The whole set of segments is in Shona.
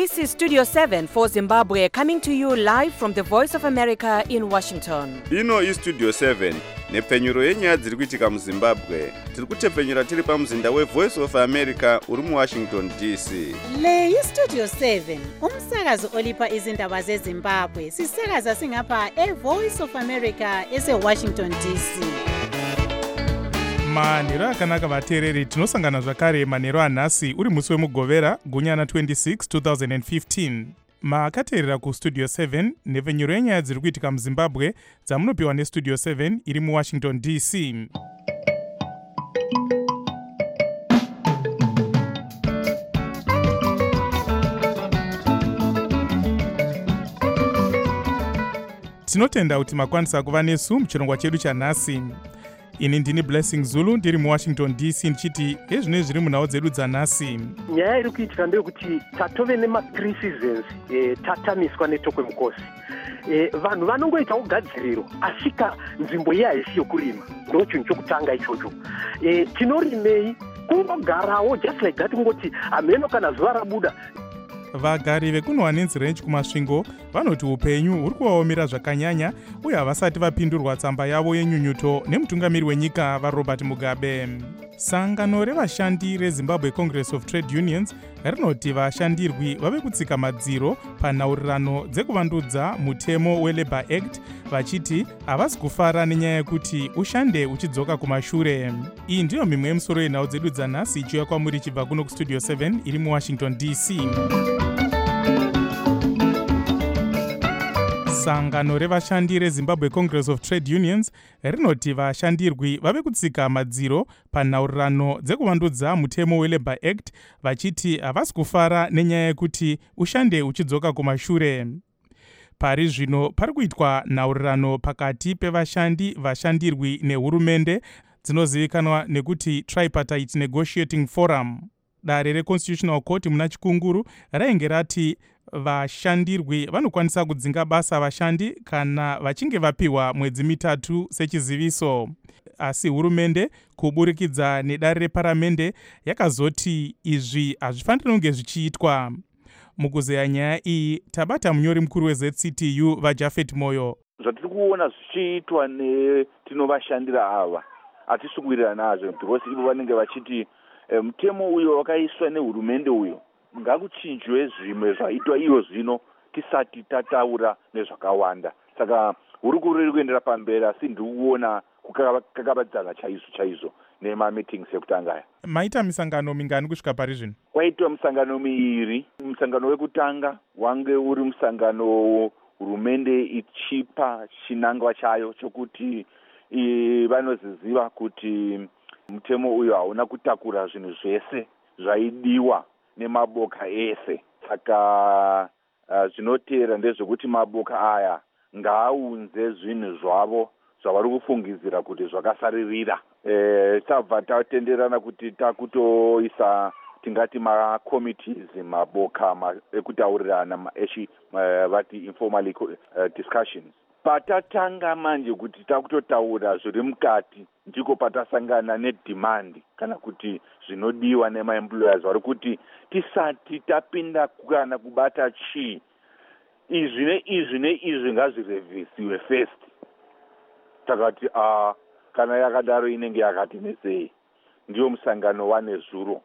This is Studio 7 for Zimbabwe, coming to you live from the Voice of America in Washington. Ino iStudio 7 nepfenyuro yenyaya dziri kuitika muZimbabwe. Tiri kutepfenyura tiri pamuzinda weVoice of America uri muWashington DC. Le iStudio 7 umsakazo olipa izindaba zeZimbabwe. Sisakaza singapha eVoice of America eseWashington DC. Manhero akanaka vateereri, tinosangana zvakare manhero anhasi uri musi wemugovera gunyana 26 2015. Makateerera kuStudio 7 nepfenyuro yenyaya dziri kuitika muZimbabwe dzamunopiwa neStudio 7 iri muWashington DC. Tinotenda kuti makwanisa kuva nesu muchirongwa chedu chanhasi. Ini ndini Blessing Zulu ndiri muWashington DC ndichiti ezvino zviri munhau dzedu dzanhasi. Nyaya iri kuitika ndeyekuti tatove nema-3 seasons tatamiswa netokwe mukosi. Vanhu vanongoita ugadziriro asvika nzvimbo iya haisi yokurima. Ndo chinhu chokutanga ichocho. Tinorimei kungogarawo just like that, kungoti hameno kana zuva rabuda. Vagari vekuNohanenzi Range kumasvingo vanoti upenyu huri kuvaomera zvakanyanya uye havasati vapindurwa tsamba yavo yenyunyuto nemutungamiri wenyika vaRobert Mugabe. Sangano revashandi reZimbabwe Congress of Trade Unions rinoti vashandirwi vave kutsika madziro panhaurirano dzekuvandudza mutemo weLabour Act vachiti havasi kufara nenyaya yekuti ushande uchidzoka kumashure. Iyi ndiyo mimwe yemusoro yenhau dzedu dzanhasi ichiuya kwamuri chibva kuno kuStudio 7 iri muWashington DC. Sangano revashandi reZimbabwe Congress of Trade Unions rinoti vashandirwi vave kutsika madziro panhaurirano dzekuvandudza mutemo weLabour Act vachiti havasi kufara nenyaya yekuti ushande uchidzoka kumashure. Pari zvino pari kuitwa nhaurirano pakati pevashandi, vashandirwi nehurumende dzinozivikanwa nekuti Tripartite Negotiating Forum. Dare reConstitutional Court muna Chikunguru rainge rati vashandirwi vanokwanisa kudzinga basa vashandi kana vachinge vapiwa mwedzi mitatu sechiziviso. Asi hurumende kuburikidza nedare reparamende yakazoti izvi hazvifaniri kunge zvichiitwa. Mukuzeya nyaya iyi tabata munyori mukuru weZCTU vaJafet Moyo. Zvatiri kuona zvichiitwa netinovashandira ava hatisi kuwirirana nazvo, because ivo vanenge vachiti mutemo uyo wakaiswa nehurumende uyo ngakuchinjwe zvimwe zvaitwa iyo zvino tisati tataura nezvakawanda. Saka hurukuru kuendera pamberi, asi ndiri kuona kukakavadzana chaizvo nema-meetings ekutanga aya. Maita misangano mingani kusvika pari zvino? Kwaitwa misangano miiri. Musangano wekutanga wange uri musangano hurumende ichipa chinangwa chayo chokuti vanoziziva kuti mutemo uyo hauna kutakura zvinhu zvese zvaidiwa nemaboka ese. Saka zvinoteera ndezvekuti maboka aya ngaaunze zvinhu zvavo zvavari kufungidzira kuti zvakasaririra. Tabva tatenderana kuti takutoisa tingati ma-committees, maboka ekutaurirana vati informal discussions. Patatanga manje kuti takutotaura zviri mukati ndiko patasangana nedemand kana kuti zvinodiwa nemaemployers vari kuti tisati tapinda kana kubata chii izvi neizvi ngazvirevhisiwe first. Takati kana yakadaro inenge yakati nesei. Ndiyo musangano wanezuro.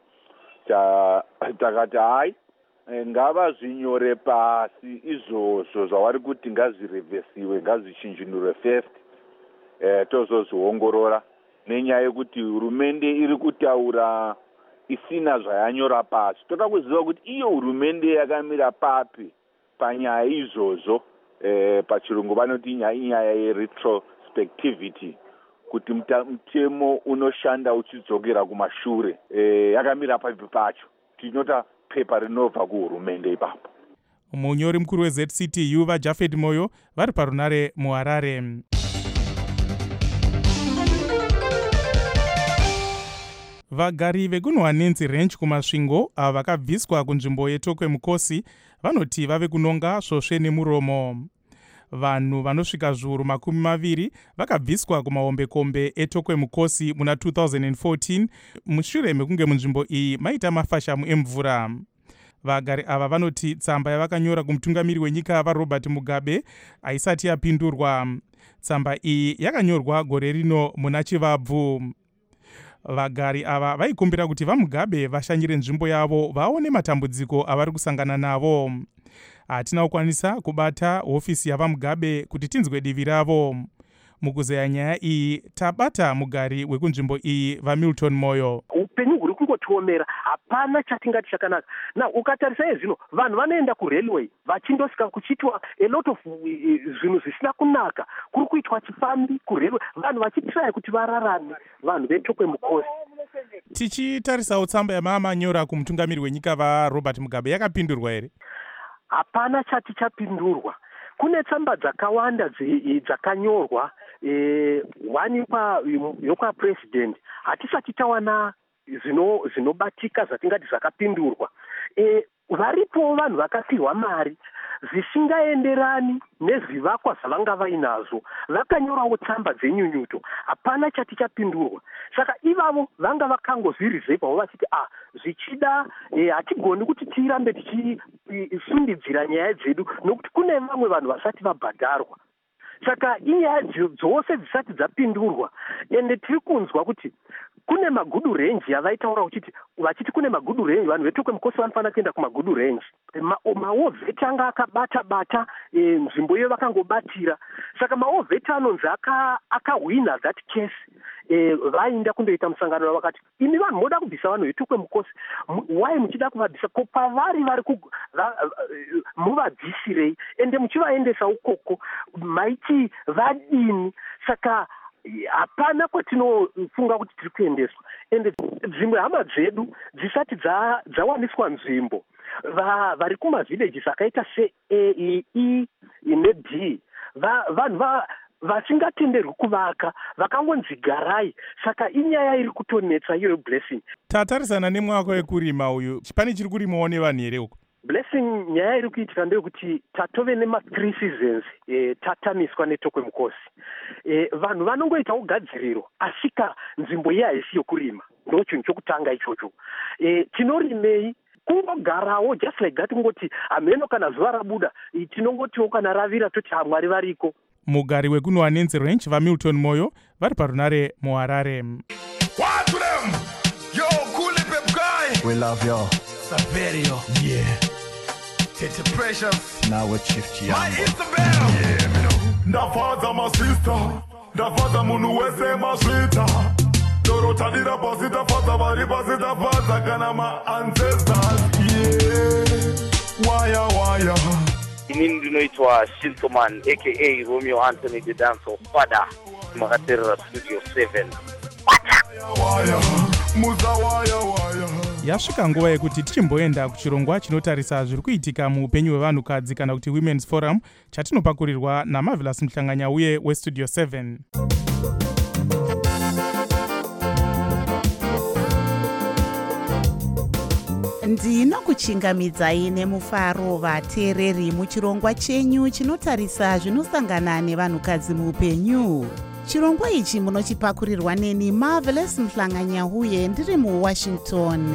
Takati hai ngava zvinyore pasi izvozvo zvavari kuti ngazvirevhesiwe, ngazvichinjinurwe first, tozozviongorora nenyaya yekuti hurumende iri kutaura isina zvayanyora pasi. Toda kuziva kuti iyo hurumende yakamira papi panyaya izvozvo. Pachirungu vanoti inyaya yeretrospectivity, kuti mutemo unoshanda uchidzokera kumashure yakamira papi pacho. Tinota pepa rinobva kuhurumende ipapo. Munyori mukuru weZCTU vaJafet Moyo vari parunare muHarare. Vagari vekuNohanenzi Range kumasvingo ava vakabviswa kunzvimbo yetokwe mukosi vanoti vave kunonga svosve nemuromo. Vanhu vanosvika zviuru 20 vakabviswa kumahombekombe etokwe mukosi muna 2014 mushure mekunge munzvimbo iyi maita mafashamu emvura. Vagari ava vanoti tsamba yavakanyora kumutungamiri wenyika vaRobert Mugabe haisati yapindurwa. Tsamba iyi yakanyorwa gore rino muna Chivabvu. Vagari ava vaikumbira kuti vaMugabe vashanyire nzvimbo yavo vaone matambudziko avari kusangana navo. Hatina kukwanisa kubata hofisi yavaMugabe kuti tinzwe divi ravo. Mukuzeya nyaya iyi tabata mugari wekunzvimbo iyi vaMilton Moyo. Upenyu huri kungotiomera, hapana chatingati chakanaka. Na ukatarisa zvino vanhu vanoenda kurailway vachindosvika kuchitwa a lot of zvinhu zvisina kunaka. Kuri kuitwa chifambi kurailway, vanhu vachitraya kuti vararame, vanhu veTokwemukosi. Tichitarisawo tsamba yamamanyora kumutungamiri wenyika vaRobert Mugabe yakapindurwa here? Hapana chati chapindurwa. Kune tsamba dzakawanda dzakanyorwa, one yokwa president. Hatisati tawana zvinobatika zvatingati zvakapindurwa. Varipo vanhu vakapihwa mari zvisingaenderani nezvivakwa zvavanga vainazvo. Vakanyorawo tsamba dzenyunyuto. Hapana chati chapindurwa. Saka ivavo vanga vakangozvirizeivawo vachiti zvichida hatigoni kuti tirambe tichisundidzira nyaya dzedu nokuti kune vamwe vanhu vasati vabhadharwa. Saka inyaya dzose dzisati dzapindurwa, ende tiri kunzwa kuti kune magudu range yavaitaura vachiti kune magudu range, vanhu veTokwemukosi vanofanira kuenda kumagudu range. Maovheti anga akabata nzvimbo iyo vakangobatira. Saka maovheti anonzi akahwina that case. Vainda kundoita musangano navo vakati imi vanhu moda kubvisa vanhu veTokwemukosi, wai muchida kuvabvisa ko pavari vari muvabvisirei ende muchivaendesa ukoko maiti vadini. Saka hapana kwatinofunga kuti tiri kuendeswa. Ende dzimwe hama dzedu dzisati dzawaniswa nzvimbo, vari kumavillages akaita seA, E neD, vanhu vasingatenderwi kuvaka vakangonzi garai. Saka inyaya iri kutonetsa iyoyo Blessing. Tatarisana nemwaka wekurima uyu, pane chiri kurimawo nevanhu here uko? Blessing, nyaya iri kuitika ndeyekuti tatove nema-3 seasons tatamiswa neTokwemukosi. Vanhu vanongoita ugadziriro asika nzvimbo iya haisi yokurima. Ndo chinhu chokutanga ichocho. Tinorimei kungogarawo just like that, kungoti hameno kana zuva rabuda tinongotiwo kana ravira toti Mwari variko. Mugari wekuno Anenze Range vaMilton Moyo vari parunare muHarare. What to them? Yo, cool pep guy. We love you. Saverio. Yeah. Tete Precious. Now with Chief My Chiambo. Isabel. Yeah, me know. Ndafaza my sister. Ndafaza munu wese maswita. Dorota dira posita faza bari posita faza kana my ancestors. Yeah. Waya. Inini ndinoitwa Shintoman aka Romeo Anthony the Dancer Father Makaterera Studio 7. Waya. Muza waya. Yasvika nguva yekuti tichimboenda kuchirongwa chinotarisa zviri kuitika muupenyu hwevanhukadzi kana kuti Women's Forum chatinopakurirwa naMarvelous Muhlanganya uye weStudio 7. Ndinokuchingamidzai nemufaro vateereri muchirongwa chenyu chinotarisa zvinosangana nevanhukadzi muupenyu. Chirongwa ichi munochipakurirwa neni Marvelous Muhlanganya uye ndiri muWashington.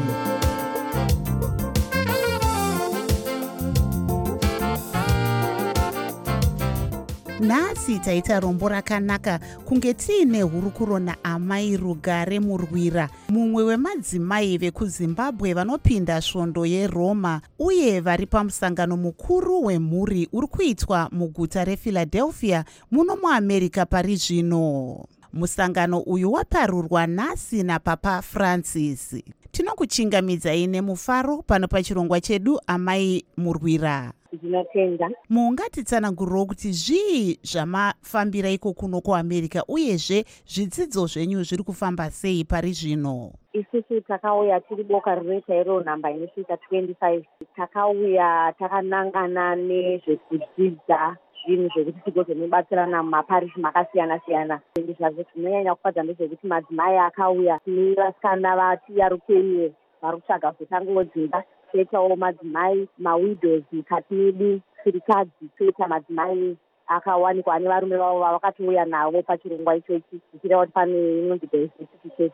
Nhasi taita rombo rakanaka kunge tiine hurukuro naamai Rugare Murwira, mumwe wemadzimai vekuZimbabwe vanopinda svondo yeRoma uye vari pamusangano mukuru wemhuri uri kuitwa muguta rePhiladelphia muno muAmerica pari zvino. Musangano uyu waparurwa nhasi naPapa Francis. Tinokuchingamidzai nemufaro pano pachirongwa chedu amai Murwira. Ndinotenda. Mungatitsanangurirawo kuti zvii zvamafambira iko kuno kuAmerica uyezve zvidzidzo zvenyu zviri kufamba sei pari zvino? Isusu takauya tiri boka rinoita iro nhamba inosvika 25. Takauya takanangana nezvekudzidza zvinhu zvekuti tigozonobatsirana mumaparishi makasiyana-siyana. Zvazvo tinonyanya kufadza ndezvekuti madzimai akauya nevasikana vatiyarukeni vari kutsvaga kutangawo dzimba. Toitawo madzimai mawidows mukati medu, chirikadzi. Toita madzimai akawanikwa ane varume vavo vavakatouya navo pachirongwa ichochi. Zvichireva kuti pane inonzi diversity church.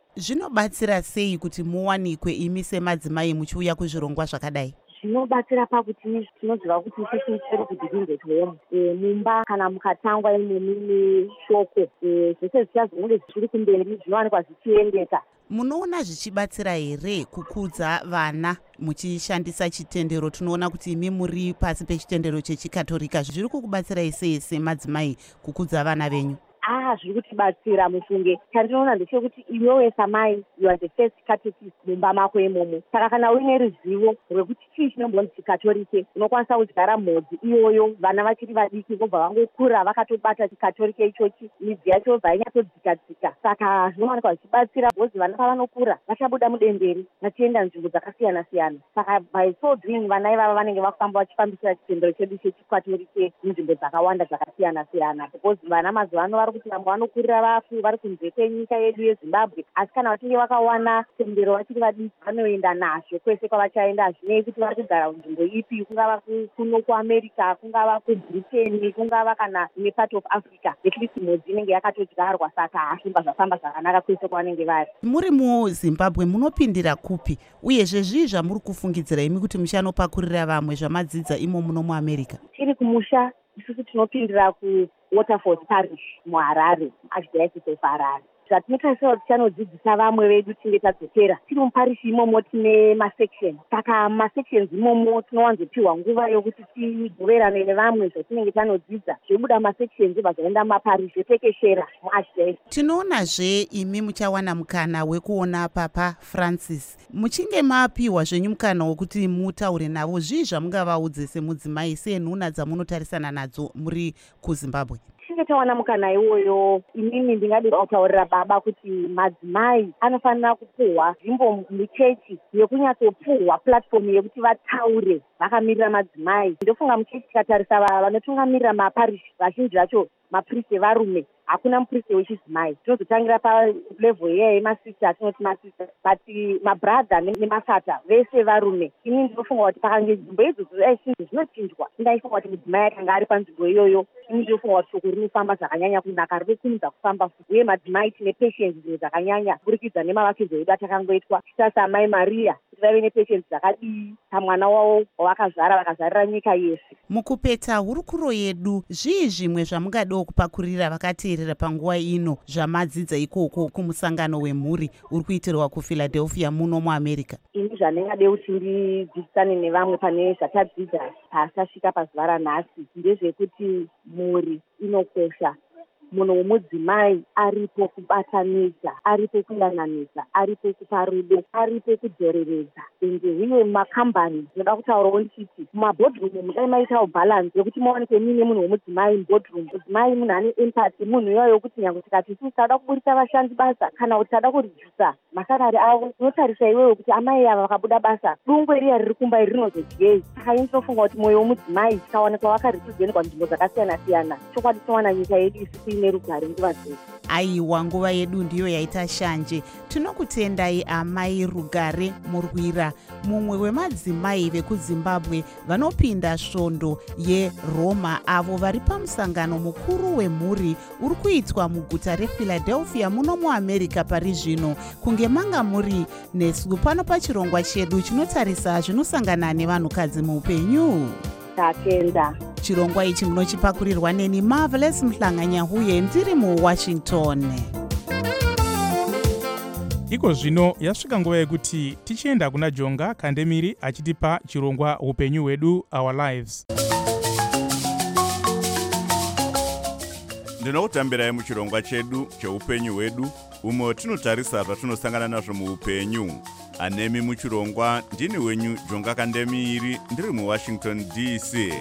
Zvinobatsira sei kuti muwanikwe imi semadzimai muchiuya kuzvirongwa zvakadai? Zvinobatsira pakuti tinoziva kuti isusu tiri kudhivhinge home mumba kana mukatangwa mune shoko zvese zvichazonge zviri kumberi zvinowanikwa zvichiendeka. Munoona zvichibatsira here kukudza vana muchishandisa chitendero? Tinoona kuti imi muri pasi pechitendero chechikatolika. Zviri kukubatsirai sei semadzimai kukudza vana venyu? Zviri kutibatsira mufunge. Chandinoona ndechekuti iwewe samai you are the first catechist mumba mako imomo. Saka kana uine ruzivo rwekuti chii chinombonzi chikatolike, unokwanisa kudyara mhodzi iyoyo vana vachiri vadiki vobva vangokura vakatobata chikatolike ichochi, midzi yacho bva inyatsodzika-dzika. Saka zvinowanikwa zvichibatsira bhozi vana pavanokura vachabuda mudenderi vachienda nzvimbo dzakasiyana-siyana. Saka by so doing vana ivava vanenge vakufamba vachifambisira chitendero chedu chechikatolike munzvimbo dzakawanda dzakasiyana-siyana. Because vana mazuva ano vari kuti vamwe vanokurira vari kunze kwenyika yedu yeZimbabwe, asi kana vachinge vakawana tendero vachiri vadiki vanoenda nazvo kwese kwavachaenda. Hazvinei kuti vari kugara nzvimbo ipi, kungava kuno kuAmerica, kungava kuBritain, kungava kana ine part of Africa, at mhodzi inenge yakatodyarwa. Saka hazvimba zvafamba zvakanaka kwese kwavanenge vari. Muri muZimbabwe munopindira kupi, uyezve zvii zvamuri kufungidzira imi kuti muchanopakurira vamwe zvamadzidza imo muno muAmerica? Tiri kumusha isusu tinopindira kuWaterford Parish muHarare, Archdiocese of Harare. Zvatinotarisira kuti tichanodzidzisa vamwe vedu tinge tadzokera. Tiri muparishi imomo tine masection. Saka masections imomo tinowanzopiwa nguva yokuti tigoverane nevamwe zvatinenge tanodzidza. Zvobuda masections vazoenda mumaparishi zvotekeshera muArchdiocese. Tinoonazve imi muchawana mukana wekuona Papa Francis. Muchinge mapiwa zvenyu mukana wokuti mutaure navo, zvii zvamungavaudze semudzimai senhuna dzamunotarisana nadzo muri kuZimbabwe? Tinge tawana mukana iwoyo, inini ndingade kutaurira baba kuti madzimai anofanira kupuhwa nzvimbo muchechi yekunyatsopuhwa platform yekuti vataure vakamirira madzimai. Ndofunga muchechi tikatarisa vanotungamirira maparishi vazhinji vacho mapriste varume, hakuna mupriste wechidzimai. Tinozotangira palevel iyeyo yemasista, tinoti masista, but mabradha nemasata vese varume. Ini ndinofunga kuti pakange nzvimbo idzodzo daichinzi zvinochinjwa, ndaifunga kuti mudzimai akanga ari panzvimbo iyoyo. Ini ndinofunga kuti shoko rinofamba zvakanyanya kunaka, rinokumidza kufamba, uye madzimai tine patience dzimwe dzakanyanya kuburikidza nemavakidzo edu atakangoitwa. Sasa Mai Maria kuti vave nepatience dzakadii pamwana wavo wavakazara vakazarira nyika yese. Mukupeta hurukuro yedu, zvii zvimwe zvamungadewo kupakurira vakateerera panguva ino zvamadzidza ikoko kumusangano wemhuri uri kuitirwa kuPhiladelphia muno muAmerica? Ini zvandingade kuti ndidzidzisane nevamwe pane zvatadzidza pasasvika pazuva ranhasi ndezvekuti mhuri inokosha. Munhu womudzimai aripo kubatanidza, aripo kuyananidza, aripo kupa rudo, aripo kudzoreredza. Ende uye mumakambani ndinoda kutaurawo ndichiti mumabhodhroom mudai maitawo bhalansi yokuti mawanikwe muine munhu womudzimai mubhodhroom. Mudzimai munhu ane empathy, munhu iyoyo yokuti nyange tikati isusu tada kuburisa vashandi basa kana kuti tada kuredusa masalari avo, tinotarisa iweyo kuti amai ava vakabuda basa dungwe riya riri kumba iri rinozodyei. Saka ini tinofunga kuti mwoyo womudzimai tikawanikwa wakarepresentwa nzvimbo dzakasiyana-siyana, chokwadi tinowana nyika yedu isusu ine rugare nguva dzose. Aiwa, nguva yedu ndiyo yaita shanje. Tinokutendai amai Rugare Murwira, mumwe wemadzimai vekuZimbabwe vanopinda svondo yeRoma, avo vari pamusangano mukuru wemhuri uri kuitwa muguta rePhiladelphia muno muAmerica pari zvino. Kunge manga muri nesu pano pachirongwa chedu chinotarisa zvinosangana nevanhukadzi muupenyu. Tatenda. Chirongwa ichi munochipakurirwa neni Marvelous Mhlanganyahuye ndiri muWashington. Iko zvino yasvika nguva yekuti tichienda kuna Jonga Kandemiri achitipa chirongwa upenyu hwedu, Our Lives. Ndinokutambirai muchirongwa chedu cheupenyu hwedu, umwe tinotarisa zvatinosangana nazvo muupenyu. Anemi muchirongwa ndini wenyu Jonga Kandemiri ndiri muWashington DC.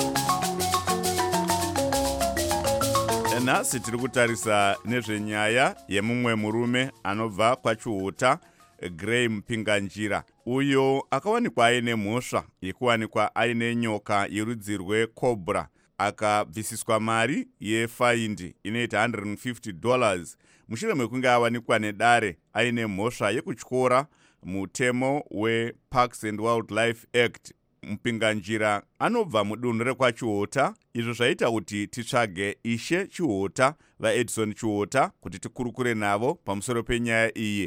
Nhasi tiri kutarisa nezvenyaya yemumwe murume anobva kwaChihuta, Gray Mpinganjira, uyo akawanikwa aine mhosva yekuwanikwa aine nyoka yerudzi rwecobra, akabvisiswa mari yefaindi inoita $150 mushure mekunge awanikwa nedare aine mhosva yekutyora mutemo weParks and Wildlife Act. Mpinganjira anobva mudunhu rekwaChihuta, izvo zvaita kuti titsvage Ishe Chihuta vaEdison Chihuta kuti tikurukure navo pamusoro penyaya iyi.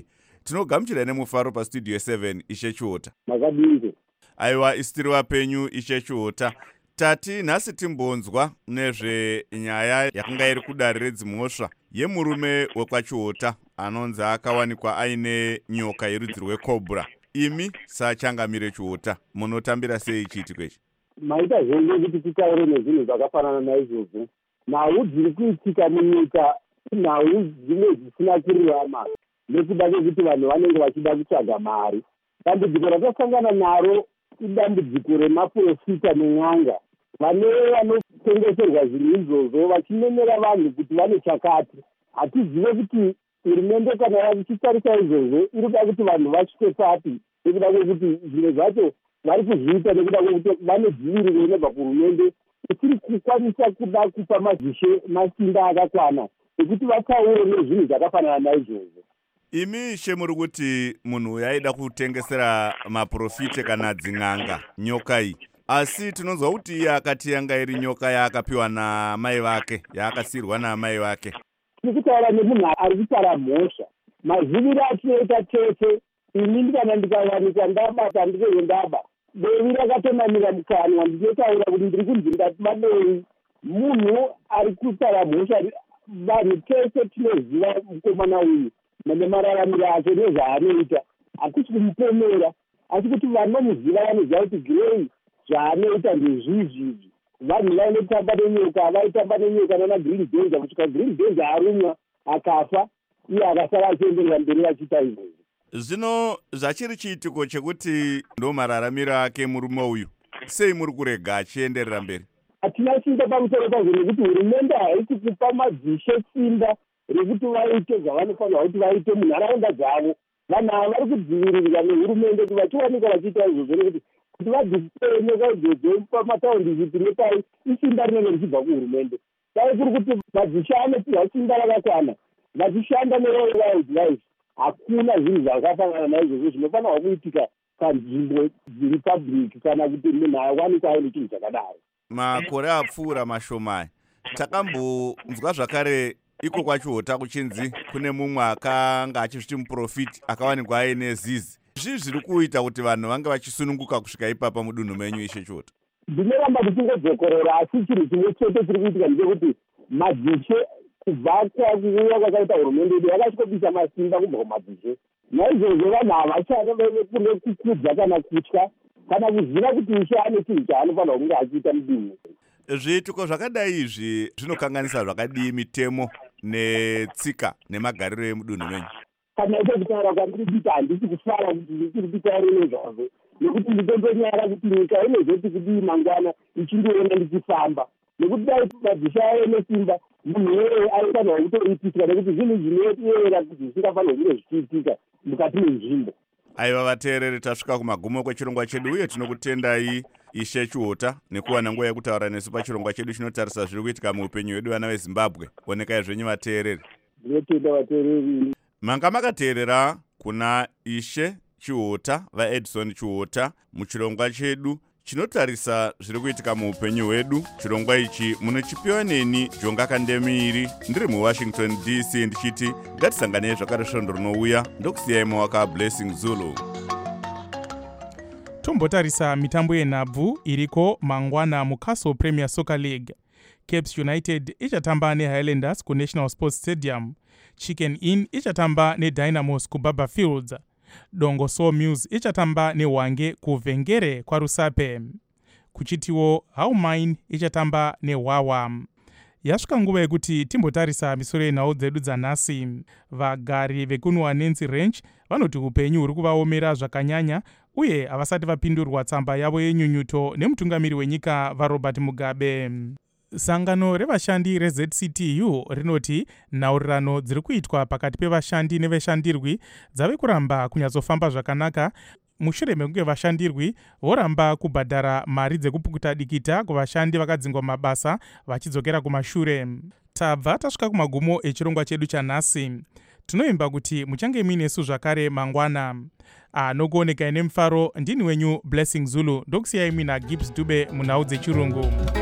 Tinogamuchira nemufaro pastudio 7 Ishe Chiota. Makadinge. Aiwa isitiri wapenyu Ishe Chiota. Tati nhasi timbonzwa nezvenyaya yakanga iri kudare redzimhosva yemurume wekwachiota anonzi akawanikwa aine nyoka yerudzi rwekobra. Imi sachangamire Chiota munotambira sei chiitiko ichi? Maita zvenge kuti titaure nezvinhu zvakafanana naizvozvo. Nhau dziri kuitika munyika nhau dzimwe dzisina kururama nekuda kwekuti vanhu vanenge vachida kutsvaga mari. Dambudziko rakasangana naro idambudziko remaprofita nen'anga vane vanotengeserwa zvinhu izvozvo vachinenera vanhu kuti vane chakati. Hatizive kuti hurumende kana yachitarisa izvozvo iri kuda kuti vanhu vasvike papi nekuda kwekuti zvimwe zvacho vari kuzviita nekuda kwekuti vane dziviriro inobva kuhurumende isiri kukwanisa kuda kupa mazishe masimba akakwana ekuti vataure nezvinhu zvakafanana naizvozvo. Imi shemuri kuti munhu uyu aida kutengesera maprofite kana dzin'anga nyoka iyi, asi tinonzwa kuti iye akati yanga iri nyoka yaakapiwa namai vake, yaakasirwa namai vake. Tiri kutaura nemunhu ari kutara mhosva. Maziviro atinoita tese, inini kana ndikawanikwa ndabata ndikeze ndaba bevi rakatonamira mukanwa ndinotaura kuti ndiri kunzi ndatimadei. Munhu ari kutara mhosva, vanhu tese tinoziva mukomana uyu nemararamiro ake nezvaanoita. Hakusi kumupomera asi kuti vanomuziva vanoziva kuti Grey zvaanoita ndezvizvizvi. Vanhu vainotamba nenyoka, vaitamba nenyoka nana Green Danger kusvika Green Danger arumwa akafa, iye akasara achienderera mberi vachiita izvozvo. Zvino zvachiri chiitiko chekuti ndo mararamiro ake murume uyu, sei muri kurega achienderera mberi? Hatina simba pamusoro pazvo nekuti hurumende haisi kupa madzishe simba rekuti vaite zvavanofanira kuti vaite munharaunda dzavo. Vanhu ava vari kudzivirirwa nehurumende kuti vachiwanika vachiita izvozvo nekuti kuti vadzipee nyoka idzodzo pamataundi zipi nepai isimba rinenge richibva kuhurumende. Dai kuri kuti madzishe anopiwa simba rakakwana vachishanda newild hakuna zvinhu zvakafanana naizvozvo zvinofanirwa kuitika panzvimbo dziri public kana kuti munhu awanikwa aine chinhu chakadaro. Makore apfuura mashomai takambonzwa zvakare iko kwachiota kuchinzi kune mumwe akanga achizviti muprofiti akawanikwa aine zizi. Zvii zviri kuita kuti vanhu vange vachisununguka kusvika ipapa mudunhu menyu Ishe Chiota? Ndinoramba ndichingodzokorora asi chinhu chimwe chete chiri kuitika ndechekuti madzishe kubva kwakuuya kwakaita hurumende yedu yakachikobisa masimba kubva kumadzishe. Naizvozvo vanhu havachada kune kukudza kana kutya kana kuziva kuti Ishe ane chinhu chaanofanira kunge achiita mudunhu. Zviitiko zvakadai izvi zvinokanganisa zvakadii mitemo netsika nemagariro emudunhu menyu? Kana ite kutaura kwandiri kuita handisi kufara kuti ndichiri kutaura nezvazvo nekuti nditondonyara kuti nyika inozoti kudii mangwana ichindiona ndichifamba nekuti dai madzishe ave nesimba munhu weye aifanirwa kutoitika nekuti zvinhu zvinoyera kuti zvisingafanirwa kunge zvichiitika mukati menzvimbo. Aiva vateereri, tasvika kumagumo kwechirongwa chedu uye tinokutendai Ishe Chiota nekuwana nguva yekutaura nesu pachirongwa chedu chinotarisa zviri kuitika muupenyu hwedu vana veZimbabwe. Onekai zvenyu vateereri. Ndinotenda vateereri. Manga makateerera kuna Ishe Chiota vaEdison Chiota muchirongwa chedu chinotarisa zviri kuitika muupenyu hwedu. Chirongwa ichi munochipiwa neni Jonga Kandemiri ndiri muWashington DC ndichiti ngatisanganei zvakare svondo rinouya. Ndokusiyai mawaka Blessing Zulu. Tombotarisa mitambo yenhabvu iriko mangwana muCastle Premier Soccer League. Caps United ichatamba neHighlanders kuNational Sports Stadium. Chicken Inn ichatamba neDynamos kuBaba Fields. Dongo Sawmills ichatamba neHwange kuVhengere kwaRusape. Kuchitiwo Howmine ichatamba neHwawa. Yasvika nguva yekuti timbotarisa misoro yenhau dzedu dzanhasi. Vagari vekuNwanenzi Range vanoti upenyu huri kuvaomera zvakanyanya uye havasati vapindurwa tsamba yavo yenyunyuto nemutungamiri wenyika vaRobert Mugabe. Sangano revashandi reZCTU rinoti nhaurirano dziri kuitwa pakati pevashandi neveshandirwi dzave kuramba kunyatsofamba zvakanaka mushure mekunge vashandirwi voramba kubhadhara mari dzekupukuta dikita kuvashandi vakadzingwa mabasa vachidzokera kumashure. Tabva tasvika kumagumo echirongwa chedu chanhasi. Tinoimba kuti muchange muinesu zvakare mangwana. Nokuonekai nemufaro ndini wenyu Blessing Zulu. Ndokusiyai mina Gibbs Dube munhau dzechirungu.